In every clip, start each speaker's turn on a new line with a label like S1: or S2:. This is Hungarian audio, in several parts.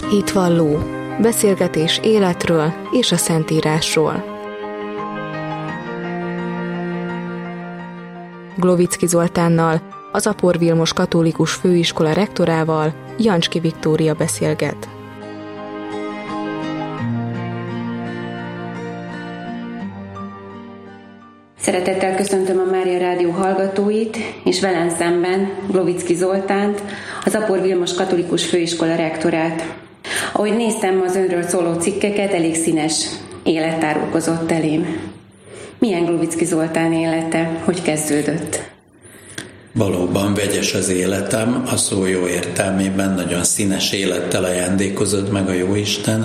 S1: Hitvalló. Beszélgetés életről és a Szentírásról. Glovicki Zoltánnal, az Apor Vilmos Katolikus Főiskola rektorával Jancski Viktória beszélget.
S2: Szeretettel köszöntöm a Mária Rádió hallgatóit, és velem szemben Glovicki Zoltánt, az Apor Vilmos Katolikus Főiskola rektorát. Ahogy néztem az önről szóló cikkeket, elég színes élet tárulkozott elém. Milyen Glovicki Zoltán élete? Hogy kezdődött?
S3: Valóban vegyes az életem, a szó jó értelmében nagyon színes élettel ajándékozott meg a Jóisten.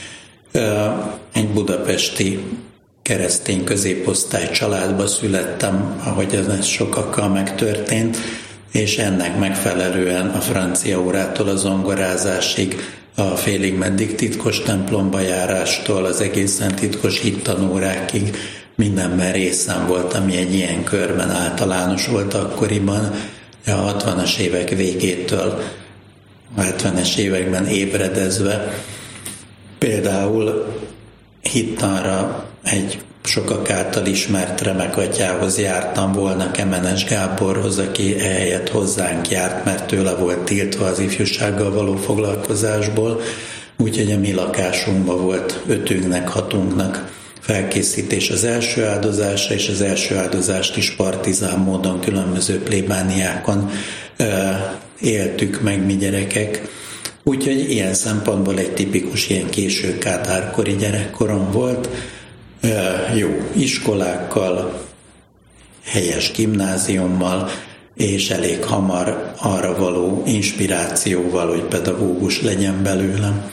S3: Egy budapesti keresztény középosztály családba születtem, ahogy ez sokakkal megtörtént, és ennek megfelelően a francia órától a zongorázásig, a félig meddig titkos templomba járástól az egészen titkos hittanórákig mindenben részem volt, ami egy ilyen körben általános volt akkoriban. A 60-as évek végétől a 70-es években ébredezve például hittanra egy sokak által ismert remek atyához jártam volna, Kemenes Gáborhoz, aki ehelyett hozzánk járt, mert tőle volt tiltva az ifjúsággal való foglalkozásból, úgyhogy a mi lakásunkban volt 5-6 felkészítés az első áldozásra, és az első áldozást is partizán módon különböző plébániákon éltük meg mi gyerekek. Úgyhogy ilyen szempontból egy tipikus ilyen késő kádárkori gyerekkorom volt, jó iskolákkal, helyes gimnáziummal, és elég hamar arra való inspirációval, hogy pedagógus legyen belőlem.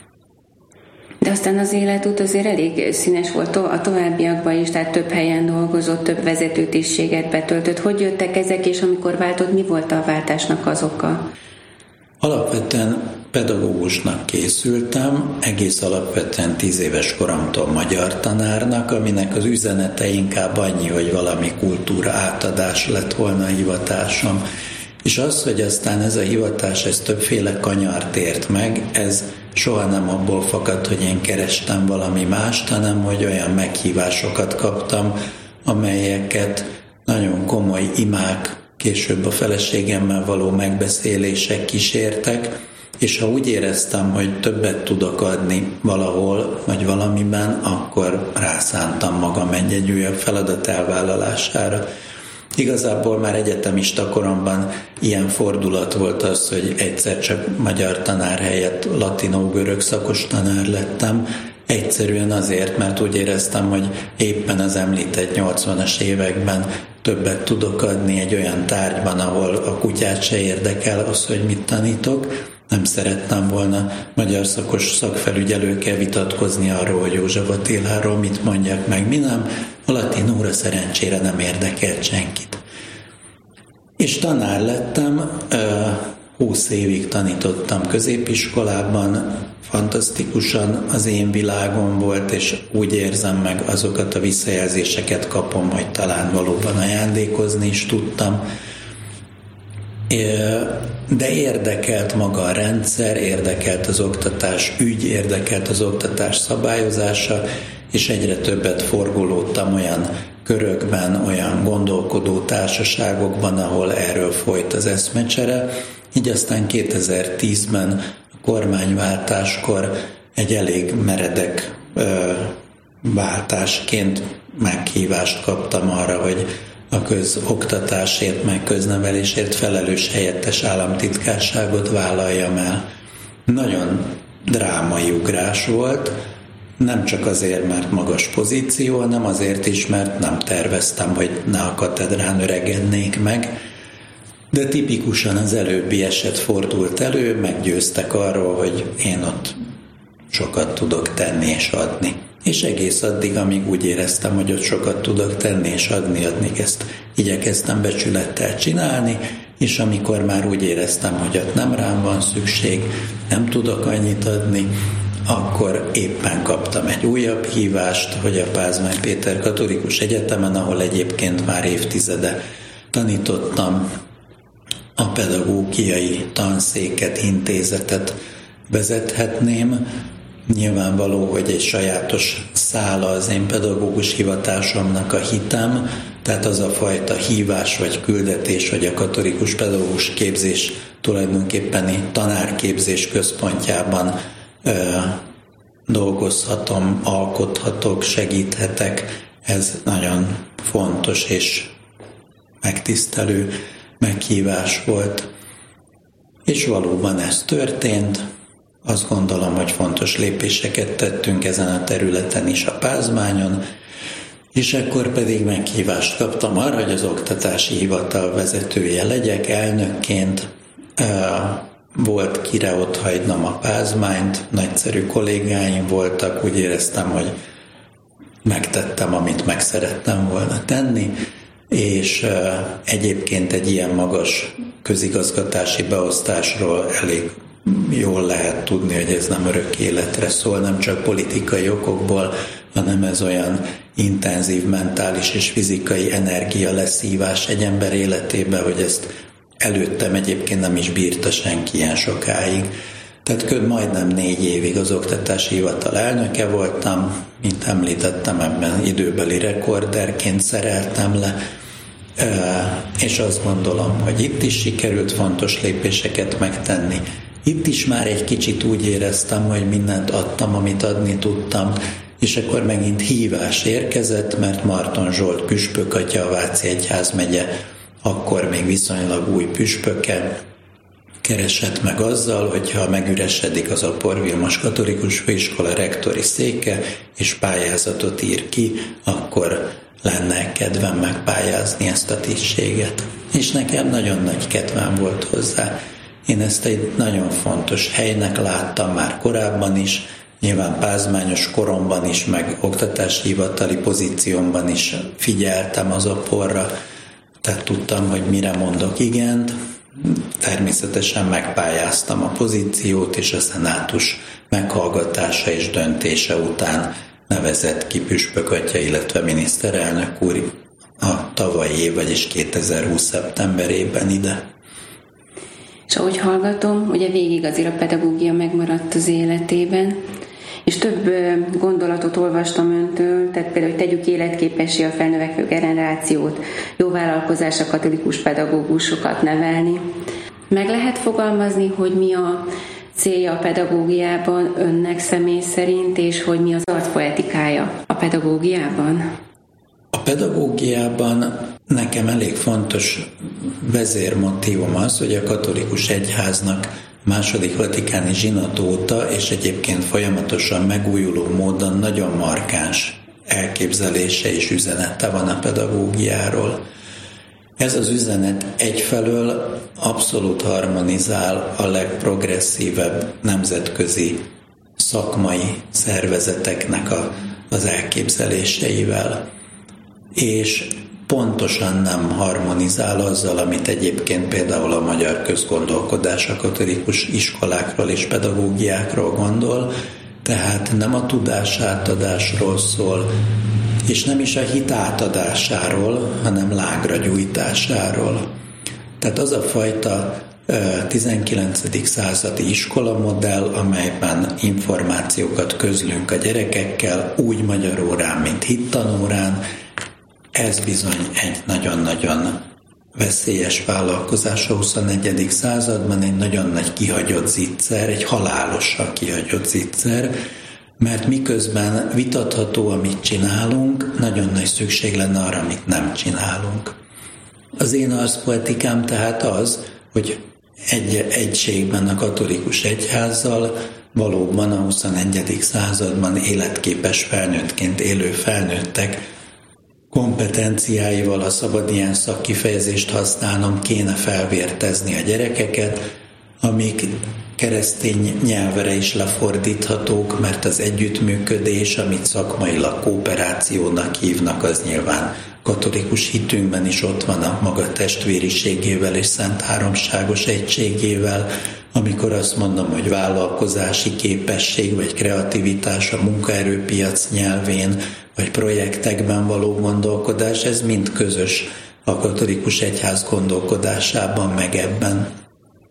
S2: De aztán az életút azért elég színes volt a továbbiakban is, tehát több helyen dolgozott, több vezetőtisztséget betöltött. Hogy jöttek ezek, és amikor váltott, mi volt a váltásnak az oka?
S3: Alapvetően pedagógusnak készültem, egész alapvetően 10 éves koromtól magyar tanárnak, aminek az üzenete inkább annyi, hogy valami kultúra átadás lett volna a hivatásom. És az, hogy aztán ez a hivatás, ez többféle kanyart ért meg, ez soha nem abból fakad, hogy én kerestem valami mást, hanem hogy olyan meghívásokat kaptam, amelyeket nagyon komoly imák, később a feleségemmel való megbeszélések kísértek, és ha úgy éreztem, hogy többet tudok adni valahol, vagy valamiben, akkor rászántam magam egy újabb feladat elvállalására. Igazából már egyetemista koromban ilyen fordulat volt az, hogy egyszer csak magyar tanár helyett latinó-görög szakos tanár lettem, egyszerűen azért, mert úgy éreztem, hogy éppen az említett 80-as években többet tudok adni egy olyan tárgyban, ahol a kutyát se érdekel az, hogy mit tanítok. Nem szerettem volna magyar szakos szakfelügyelőkkel vitatkozni arról, hogy József Attiláról mit mondjak meg, mi nem. A latin óra szerencsére nem érdekelt senkit. És tanár lettem, 20 évig tanítottam középiskolában, fantasztikusan az én világom volt, és úgy érzem meg, azokat a visszajelzéseket kapom, hogy talán valóban ajándékozni is tudtam. De érdekelt maga a rendszer, érdekelt az oktatás ügy, érdekelt az oktatás szabályozása, és egyre többet forgolódtam olyan körökben, olyan gondolkodó társaságokban, ahol erről folyt az eszmecsere. Így aztán 2010-ben a kormányváltáskor egy elég meredek váltásként meghívást kaptam arra, hogy a közoktatásért, meg köznevelésért felelős helyettes államtitkárságot vállaljam el. Nagyon drámai ugrás volt, nem csak azért, mert magas pozíció, hanem azért is, mert nem terveztem, hogy ne a katedrán öregednék meg, de tipikusan az előbbi eset fordult elő, meggyőztek arról, hogy én ott sokat tudok tenni és adni. És egész addig, amíg úgy éreztem, hogy ott sokat tudok tenni és adni, ezt igyekeztem becsülettel csinálni, és amikor már úgy éreztem, hogy ott nem rám van szükség, nem tudok annyit adni, akkor éppen kaptam egy újabb hívást, hogy a Pázmány Péter Katolikus Egyetemen, ahol egyébként már évtizede tanítottam, a pedagógiai tanszéket, intézetet vezethetném. Nyilvánvaló, hogy egy sajátos szála az én pedagógus hivatásomnak a hitem, tehát az a fajta hívás vagy küldetés, hogy a katolikus pedagógus képzés tulajdonképpeni tanárképzés központjában dolgozhatom, alkothatok, segíthetek. Ez nagyon fontos és megtisztelő meghívás volt. És valóban ez történt. Azt gondolom, hogy fontos lépéseket tettünk ezen a területen is a Pázmányon, és akkor pedig meghívást kaptam arra, hogy az oktatási hivatal vezetője legyek elnökként. Volt kire ott hagynom a Pázmányt, nagyszerű kollégáim voltak, úgy éreztem, hogy megtettem, amit meg szerettem volna tenni, és egyébként egy ilyen magas közigazgatási beosztásról elég jól lehet tudni, hogy ez nem örök életre szól, nem csak politikai okokból, hanem ez olyan intenzív mentális és fizikai energia leszívás egy ember életébe, hogy ezt előttem egyébként nem is bírta senki ilyen sokáig. Tehát majdnem 4 évig az oktatási hivatal elnöke voltam, mint említettem, ebben időbeli rekorderként szereltem le, és azt gondolom, hogy itt is sikerült fontos lépéseket megtenni. Itt is már egy kicsit úgy éreztem, hogy mindent adtam, amit adni tudtam, és akkor megint hívás érkezett, mert Marton Zsolt püspökatya, a Váci Egyházmegye akkor még viszonylag új püspöke keresett meg azzal, hogyha megüresedik az Apor Vilmos Katolikus Főiskola rektori széke, és pályázatot ír ki, akkor lenne kedvem megpályázni ezt a tisztséget. És nekem nagyon nagy kedvem volt hozzá. Én ezt egy nagyon fontos helynek láttam már korábban is, nyilván pázmányos koromban is, meg oktatási hivatali pozíciómban is figyeltem az Aporra, tehát tudtam, hogy mire mondok igent. Természetesen megpályáztam a pozíciót, és a szenátus meghallgatása és döntése után nevezett ki püspökatya, illetve miniszterelnök úr a tavalyi év, vagyis 2020. szeptemberében ide.
S2: És ahogy hallgatom, ugye végig azért a pedagógia megmaradt az életében, és több gondolatot olvastam öntől, tehát például, hogy tegyük életképessé a felnövekvő generációt, jó vállalkozás a katolikus pedagógusokat nevelni. Meg lehet fogalmazni, hogy mi a célja a pedagógiában önnek személy szerint, és hogy mi az arcpoetikája a pedagógiában?
S3: A pedagógiában nekem elég fontos vezérmotívum az, hogy a katolikus egyháznak második vatikáni zsinat óta, és egyébként folyamatosan megújuló módon nagyon markáns elképzelése és üzenete van a pedagógiáról. Ez az üzenet egyfelől abszolút harmonizál a legprogresszívebb nemzetközi szakmai szervezeteknek az elképzeléseivel, és pontosan nem harmonizál azzal, amit egyébként például a magyar közgondolkodás a katolikus iskolákról és pedagógiákról gondol, tehát nem a tudás átadásról szól, és nem is a hit átadásáról, hanem lágra gyújtásáról. Tehát az a fajta 19. századi iskolamodell, amelyben információkat közlünk a gyerekekkel, úgy magyar órán, mint hittanórán, ez bizony egy nagyon-nagyon veszélyes vállalkozás a 21. században, egy nagyon nagy kihagyott zicser, egy halálosan kihagyott zicser, mert miközben vitatható, amit csinálunk, nagyon nagy szükség lenne arra, amit nem csinálunk. Az én arcpoetikám tehát az, hogy egy egységben a katolikus egyházzal valóban a 21. században életképes felnőttként élő felnőttek kompetenciáival, ha szabad ilyen szakkifejezést használnom, kéne felvértezni a gyerekeket, amik keresztény nyelvre is lefordíthatók, mert az együttműködés, amit szakmailag kooperációnak hívnak, az nyilván katolikus hitünkben is ott van a maga testvériségével és szent háromságos egységével. Amikor azt mondom, hogy vállalkozási képesség vagy kreativitás a munkaerőpiac nyelvén, vagy projektekben való gondolkodás, ez mind közös a katolikus egyház gondolkodásában, meg ebben.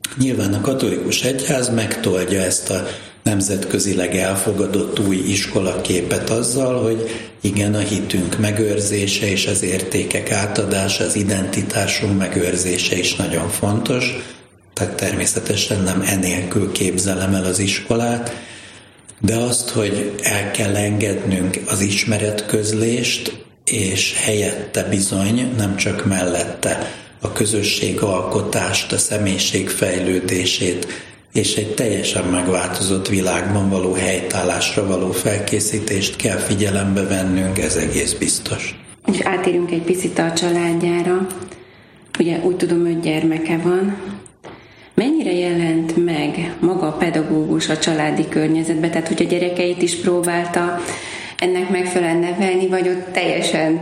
S3: Nyilván a katolikus egyház megtoldja ezt a nemzetközileg elfogadott új iskolaképet azzal, hogy igen, a hitünk megőrzése és az értékek átadása, az identitásunk megőrzése is nagyon fontos, tehát természetesen nem enélkül képzelem el az iskolát, de azt, hogy el kell engednünk az ismeretközlést, és helyette bizony, nem csak mellette a közösségalkotást, a személyiség fejlődését, és egy teljesen megváltozott világban való helytállásra való felkészítést kell figyelembe vennünk, ez egész biztos.
S2: És átérünk egy picit a családjára. Ugye úgy tudom, 5 gyermeke van. Mennyire jelent meg maga a pedagógus a családi környezetbe? Tehát, hogy a gyerekeit is próbálta ennek megfelelően nevelni, vagy ott teljesen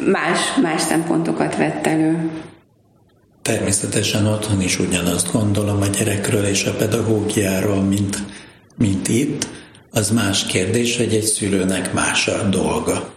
S2: más szempontokat vett elő?
S3: Természetesen otthon is ugyanazt gondolom a gyerekről és a pedagógiáról, mint itt. Az más kérdés, hogy egy szülőnek más a dolga.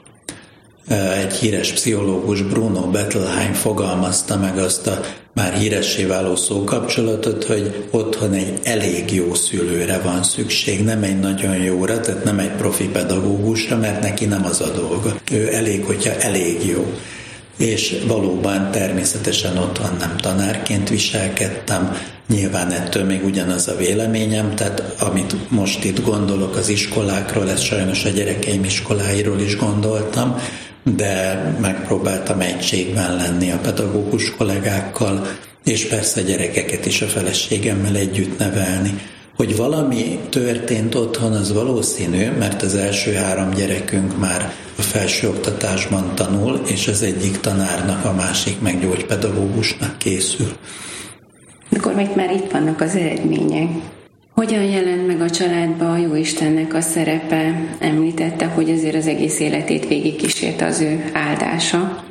S3: Egy híres pszichológus, Bruno Bettelheim fogalmazta meg azt a már híressé váló szókapcsolatot, hogy otthon egy elég jó szülőre van szükség, nem egy nagyon jóra, tehát nem egy profi pedagógusra, mert neki nem az a dolga. Ő elég, hogyha elég jó. És valóban természetesen otthon nem tanárként viselkedtem, nyilván ettől még ugyanaz a véleményem, tehát amit most itt gondolok az iskolákról, ezt sajnos a gyerekeim iskoláiról is gondoltam, de megpróbáltam egységben lenni a pedagógus kollégákkal, és persze a gyerekeket is a feleségemmel együtt nevelni. Hogy valami történt otthon, az valószínű, mert az első 3 gyerekünk már a felsőoktatásban tanul, és az egyik tanárnak, a másik meg gyógypedagógusnak készül.
S2: Akkor meg már itt vannak az eredmények. Hogyan jelent meg a családban a Jóistennek a szerepe? Említette, hogy azért az egész életét végigkísérte az ő áldása.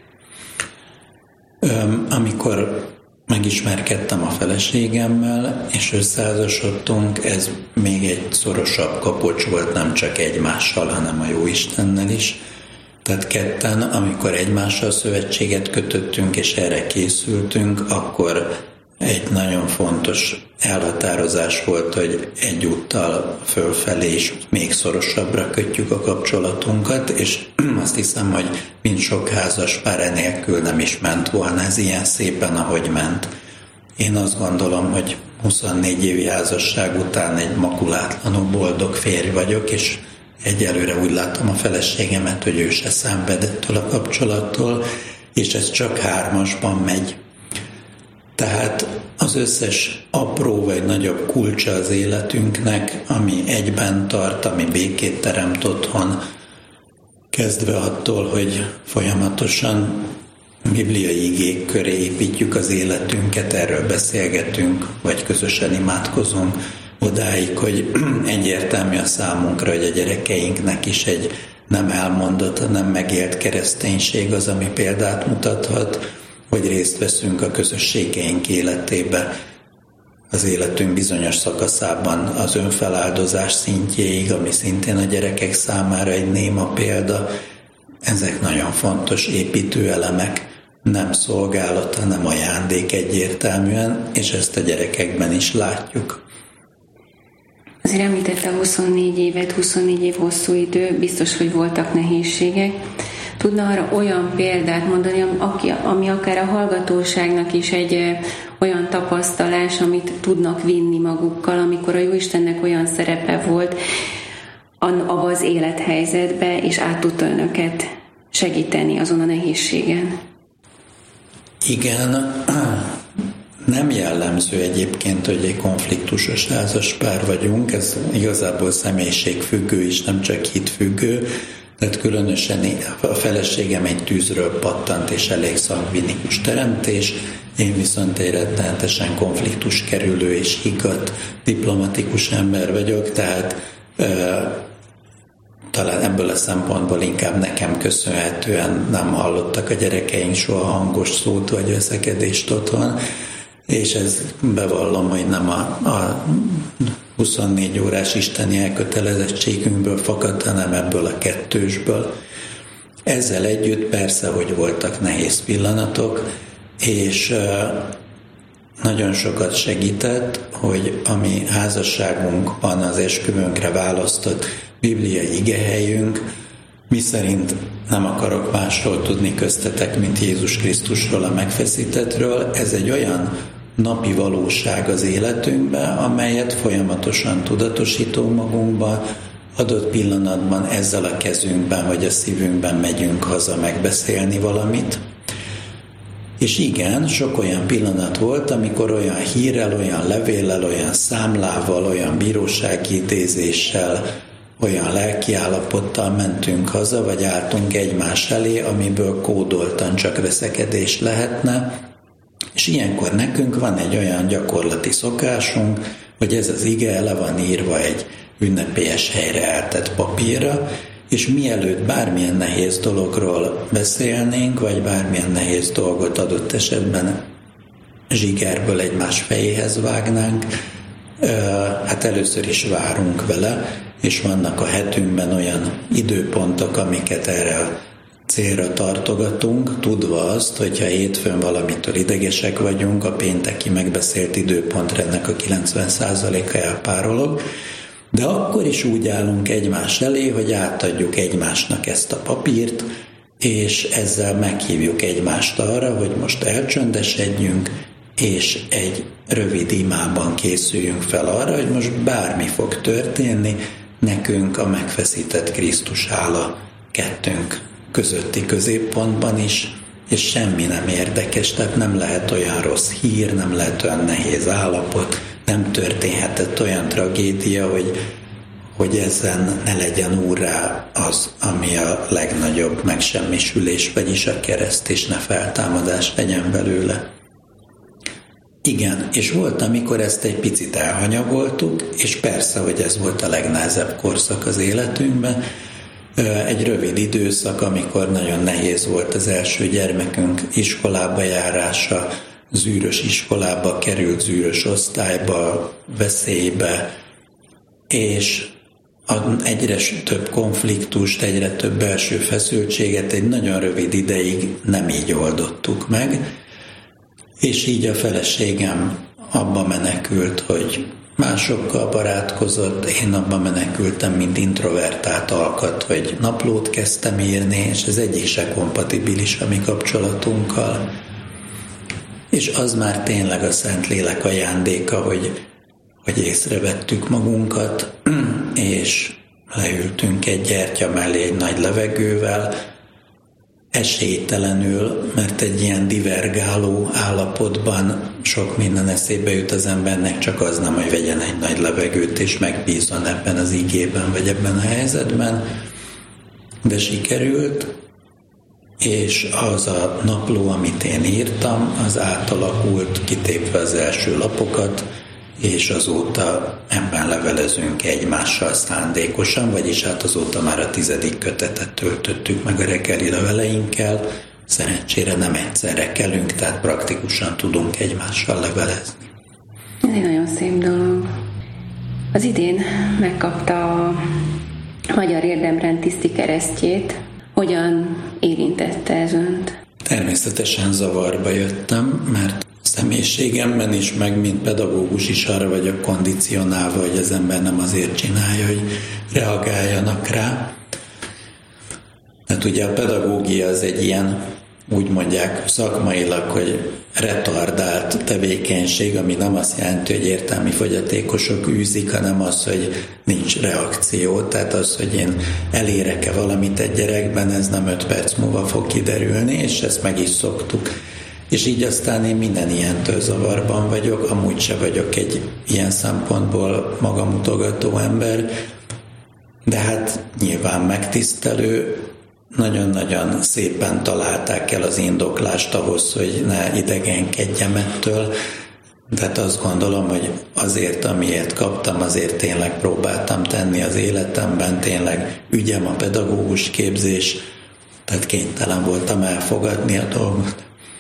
S3: Amikor megismerkedtem a feleségemmel, és összeházasodtunk, ez még egy szorosabb kapocs volt, nem csak egymással, hanem a Jóistennel is. Tehát ketten, amikor egymással szövetséget kötöttünk, és erre készültünk, akkor egy nagyon fontos elhatározás volt, hogy egyúttal fölfelé is még szorosabbra kötjük a kapcsolatunkat, és azt hiszem, hogy mind sok házas pár enélkül nem is ment volna ez ilyen szépen, ahogy ment. Én azt gondolom, hogy 24 évi házasság után egy makulátlanul boldog férj vagyok, és egyelőre úgy látom a feleségemet, hogy ő se szenvedettől a kapcsolattól, és ez csak 3-asban megy. Tehát az összes apró vagy nagyobb kulcsa az életünknek, ami egyben tart, ami békét teremt otthon, kezdve attól, hogy folyamatosan bibliai igék köré építjük az életünket, erről beszélgetünk, vagy közösen imádkozunk, odáig, hogy egyértelmű a számunkra, hogy a gyerekeinknek is egy nem elmondott, nem megélt kereszténység az, ami példát mutathat, hogy részt veszünk a közösségeink életébe, az életünk bizonyos szakaszában az önfeláldozás szintjéig, ami szintén a gyerekek számára egy néma példa. Ezek nagyon fontos építőelemek, nem szolgálat, hanem ajándék egyértelműen, és ezt a gyerekekben is látjuk.
S2: Azért említette a 24 évet, 24 év hosszú idő, biztos, hogy voltak nehézségek. Tudna arra olyan példát mondani, ami akár a hallgatóságnak is egy olyan tapasztalás, amit tudnak vinni magukkal, amikor a Jóistennek olyan szerepe volt abban az élethelyzetben, és át tudta önöket segíteni azon a nehézségen?
S3: Igen, nem jellemző egyébként, hogy egy konfliktusos házaspár vagyunk, ez igazából személyiségfüggő is, nem csak hitfüggő, tehát különösen a feleségem egy tűzről pattant és elég szangvinikus teremtés, én viszont egy rettenetesen konfliktus kerülő és higgadt diplomatikus ember vagyok, tehát talán ebből a szempontból inkább nekem köszönhetően nem hallottak a gyerekeink soha hangos szót vagy veszekedést otthon, és ez bevallom, hogy nem a 24 órás isteni elkötelezettségünkből fakadt, hanem ebből a kettősből. Ezzel együtt persze, hogy voltak nehéz pillanatok, és nagyon sokat segített, hogy a mi házasságunkban az esküvőnkre választott bibliai igehelyünk, miszerint nem akarok másról tudni köztetek, mint Jézus Krisztusról, a megfeszítettről. Ez egy olyan napi valóság az életünkben, amelyet folyamatosan tudatosítunk magunkba, adott pillanatban ezzel a kezünkben vagy a szívünkben megyünk haza megbeszélni valamit. És igen, sok olyan pillanat volt, amikor olyan hírrel, olyan levéllel, olyan számlával, olyan bírósági idézéssel, olyan lelkiállapottal mentünk haza, vagy álltunk egymás elé, amiből kódoltan csak veszekedés lehetne. És ilyenkor nekünk van egy olyan gyakorlati szokásunk, hogy ez az ige le van írva egy ünnepélyes helyre eltett papírra, és mielőtt bármilyen nehéz dologról beszélnénk, vagy bármilyen nehéz dolgot adott esetben zsigerből egymás fejéhez vágnánk, hát először is várunk vele, és vannak a hetünkben olyan időpontok, amiket erre a célra tartogatunk, tudva azt, hogyha hétfőn valamitől idegesek vagyunk, a pénteki megbeszélt időpontra ennek a 90%-a elpárolog, de akkor is úgy állunk egymás elé, hogy átadjuk egymásnak ezt a papírt, és ezzel meghívjuk egymást arra, hogy most elcsöndesedjünk, és egy rövid imában készüljünk fel arra, hogy most bármi fog történni, nekünk a megfeszített Krisztus áll a kettőnk közötti középpontban is, és semmi nem érdekes, tehát nem lehet olyan rossz hír, nem lehet olyan nehéz állapot, nem történhetett olyan tragédia, hogy ezen ne legyen úrrá az, ami a legnagyobb megsemmisülés, vagyis a kereszt, és ne feltámadás legyen belőle. Igen, és volt, amikor ezt egy picit elhanyagoltuk, és persze, hogy ez volt a legnehezebb korszak az életünkben, egy rövid időszak, amikor nagyon nehéz volt az első gyermekünk iskolába járása, zűrös iskolába került, zűrös osztályba, veszélybe, és egyre több konfliktust, egyre több belső feszültséget egy nagyon rövid ideig nem így oldottuk meg, és így a feleségem abba menekült, hogy másokkal barátkozott, én abban menekültem, mint introvertált alkat, hogy naplót kezdtem írni, és ez egyik se kompatibilis a mi kapcsolatunkkal. És az már tényleg a Szentlélek ajándéka, hogy észrevettük magunkat, és leültünk egy gyertya mellé egy nagy levegővel, esélytelenül, mert egy ilyen divergáló állapotban sok minden eszébe jut az embernek, csak az nem, hogy vegyen egy nagy levegőt és megbízzon ebben az igében, vagy ebben a helyzetben, de sikerült, és az a napló, amit én írtam, az átalakult, kitépve az első lapokat, és azóta ebben levelezünk egymással szándékosan, vagyis hát azóta már a 10. kötetet töltöttük meg a reggeli leveleinkkel. Szerencsére nem egyszerre kelünk, tehát praktikusan tudunk egymással levelezni.
S2: Ez egy nagyon szép dolog. Az idén megkapta a Magyar Érdemrend tiszti keresztjét. Hogyan érintette ez önt?
S3: Természetesen zavarba jöttem, mert személyiségemben is, meg mint pedagógus is arra vagyok kondicionálva, hogy az ember nem azért csinálja, hogy reagáljanak rá. Hát ugye a pedagógia az egy ilyen, úgy mondják szakmailag, hogy retardált tevékenység, ami nem azt jelenti, hogy értelmi fogyatékosok űzik, hanem az, hogy nincs reakció. Tehát az, hogy én elérek-e valamit egy gyerekben, ez nem 5 perc múlva fog kiderülni, és ezt meg is szoktuk. És így aztán én minden ilyentől zavarban vagyok, amúgy se vagyok egy ilyen szempontból magamutogató ember, de hát nyilván megtisztelő, nagyon-nagyon szépen találták el az indoklást ahhoz, hogy ne idegenkedjem ettől, de hát azt gondolom, hogy azért, amiért kaptam, azért tényleg próbáltam tenni az életemben, tényleg ügyem a pedagógus képzés, tehát kénytelen voltam elfogadni a dolgot.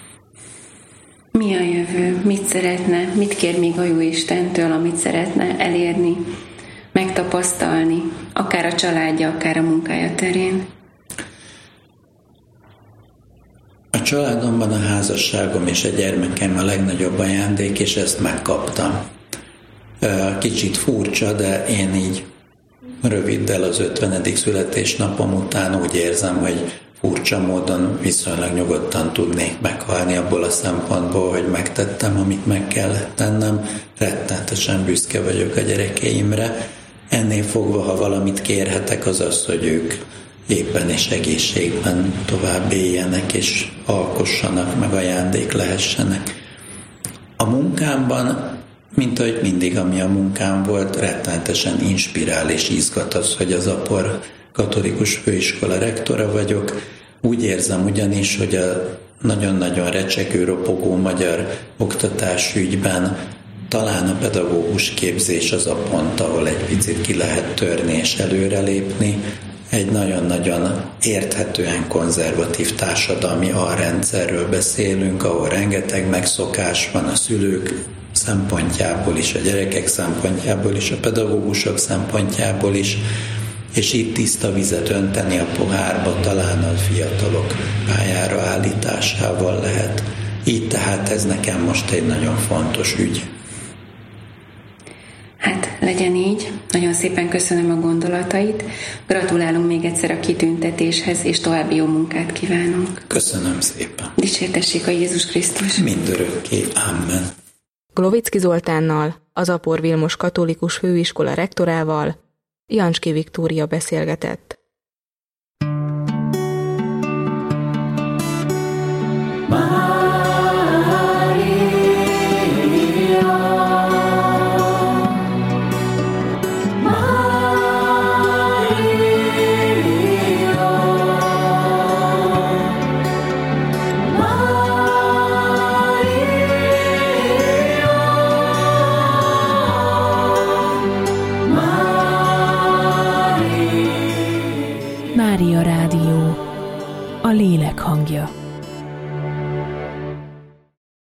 S2: Mi a jövő? Mit szeretne? Mit kér még a Jóistentől, amit szeretne elérni, megtapasztalni, akár a családja, akár a munkája terén?
S3: A családomban a házasságom és a gyermekem a legnagyobb ajándék, és ezt megkaptam. Kicsit furcsa, de én így röviddel az 50. születésnapom után úgy érzem, hogy furcsa módon viszonylag nyugodtan tudnék meghalni abból a szempontból, hogy megtettem, amit meg kellett tennem. Rettenetesen büszke vagyok a gyerekeimre. Ennél fogva, ha valamit kérhetek, az az, hogy ők éppen és egészségben tovább éljenek, és alkossanak, meg ajándék lehessenek. A munkámban, mint ahogy mindig, ami a munkám volt, rettenetesen inspirál és izgat az, hogy az Apor Katolikus Főiskola rektora vagyok. Úgy érzem ugyanis, hogy a nagyon-nagyon recsegő, ropogó magyar oktatásügyben talán a pedagógus képzés az a pont, ahol egy picit ki lehet törni és előrelépni. Egy nagyon-nagyon érthetően konzervatív társadalmi alrendszerről beszélünk, ahol rengeteg megszokás van a szülők szempontjából is, a gyerekek szempontjából is, a pedagógusok szempontjából is, és itt tiszta vizet önteni a pohárba talán a fiatalok pályára állításával lehet. Így tehát ez nekem most egy nagyon fontos ügy.
S2: Hát legyen így. Nagyon szépen köszönöm a gondolatait. Gratulálunk még egyszer a kitüntetéshez, és további jó munkát kívánunk.
S3: Köszönöm szépen.
S2: Dicsértessék a Jézus Krisztus.
S3: Mindörökké. Amen.
S1: Glovicki Zoltánnal, az Apor Vilmos Katolikus Főiskola rektorával Jancsky Viktória beszélgetett.
S4: Mária Rádió, a lélek hangja.